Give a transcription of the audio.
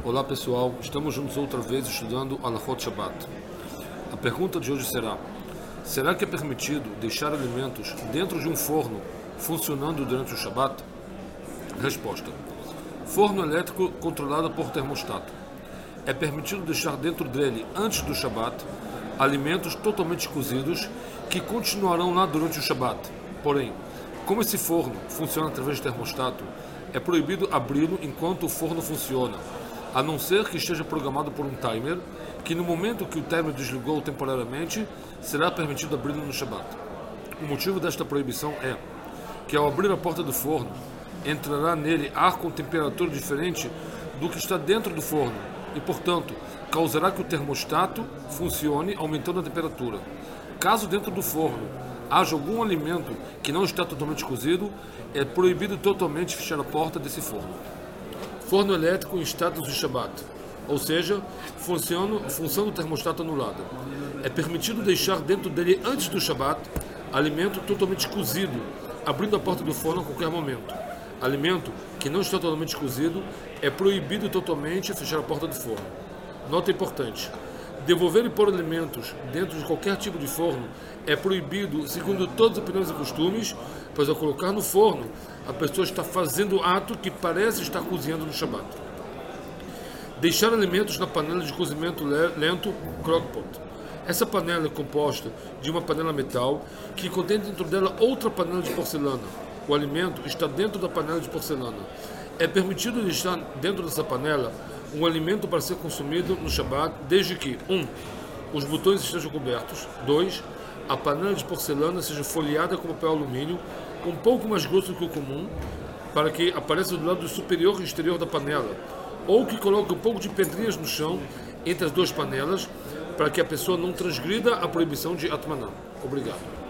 Olá pessoal, estamos juntos outra vez estudando Halachot Shabbat. A pergunta de hoje será que é permitido deixar alimentos dentro de um forno funcionando durante o Shabbat? Resposta: forno elétrico controlado por termostato. É permitido deixar dentro dele, antes do Shabbat, alimentos totalmente cozidos que continuarão lá durante o Shabbat. Porém, como esse forno funciona através de termostato, é proibido abri-lo enquanto o forno funciona, a não ser que esteja programado por um timer, que no momento que o timer desligou temporariamente, será permitido abri-lo no Shabbat. O motivo desta proibição é que ao abrir a porta do forno, entrará nele ar com temperatura diferente do que está dentro do forno e, portanto, causará que o termostato funcione aumentando a temperatura. Caso dentro do forno haja algum alimento que não está totalmente cozido, é proibido totalmente fechar a porta desse forno. Forno elétrico em status de Shabbat, ou seja, função do termostato anulada. É permitido deixar dentro dele, antes do Shabbat, alimento totalmente cozido, abrindo a porta do forno a qualquer momento. Alimento que não está totalmente cozido, é proibido totalmente fechar a porta do forno. Nota importante: devolver e pôr alimentos dentro de qualquer tipo de forno é proibido segundo todas as opiniões e costumes, pois ao colocar no forno, a pessoa está fazendo o ato que parece estar cozinhando no Shabbat. Deixar alimentos na panela de cozimento lento, crockpot. Essa panela é composta de uma panela metal que contém dentro dela outra panela de porcelana. O alimento está dentro da panela de porcelana. É permitido deixar dentro dessa panela um alimento para ser consumido no Shabbat, desde que 1. Os botões estejam cobertos, 2. A panela de porcelana seja folheada com papel alumínio, um pouco mais grosso que o comum, para que apareça do lado superior e exterior da panela, ou que coloque um pouco de pedrinhas no chão entre as duas panelas, para que a pessoa não transgrida a proibição de Atmaná. Obrigado.